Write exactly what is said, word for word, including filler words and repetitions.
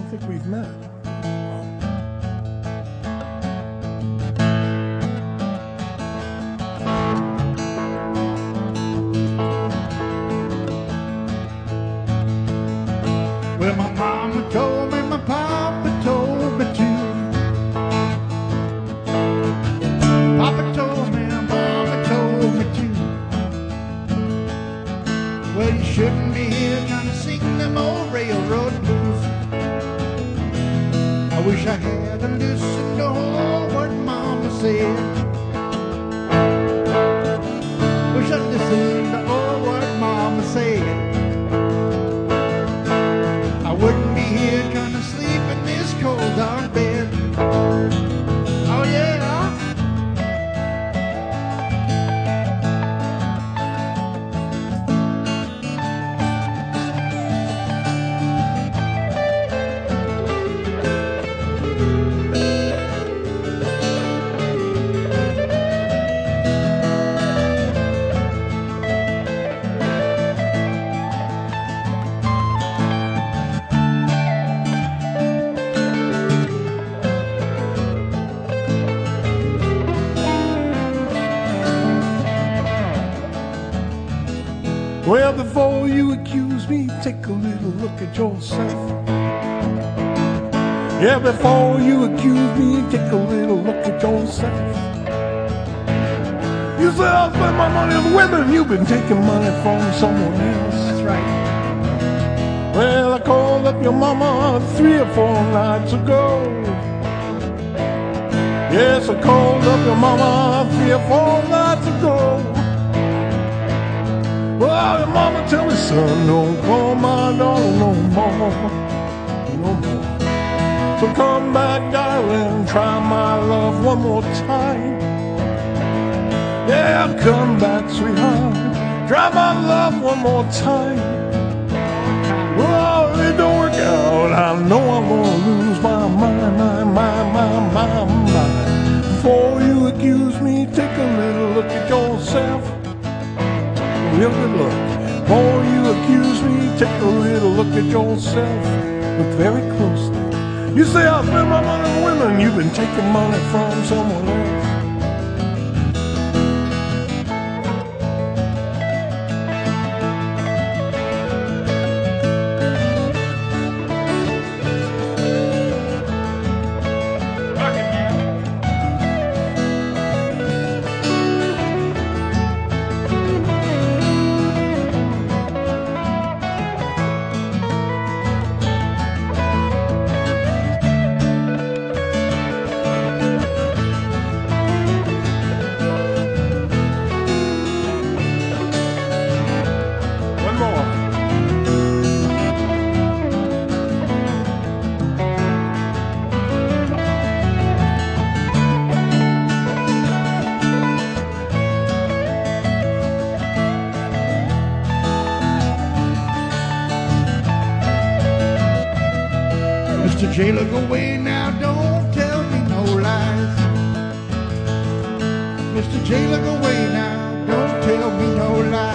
don't think we've met. Well, my mama told me, my papa told me too. Papa told me, mama told me too. Well, you shouldn't be here trying to sing them old railroad blues. I wish I had listened to all what mama said. Wish I'd listened to all what mama said. I wouldn't be here trying to sleep in this cold dark bed. Oh yeah. Well, before you accuse me, take a little look at yourself. Yeah, before you accuse me, take a little look at yourself. You say I spend my money on women, you've been taking money from someone else. That's right. Well, I called up your mama three or four nights ago. Yes, I called up your mama three or four nights ago. Well, your mama tell me, son, don't call my daughter no more, no more. So come back, darling, try my love one more time. Yeah, come back, sweetheart, try my love one more time. Well, if it don't work out, I know I'm gonna lose my mind, my, my, my, my mind. Before you accuse me, take a little look at yourself. Real good look. Before you accuse me, take a little look at yourself. Look very closely. You say I spend my money on women, you've been taking money from someone else. Mister Jailer, go away now, don't tell me no lies. Mister Jailer, go away now, don't tell me no lies.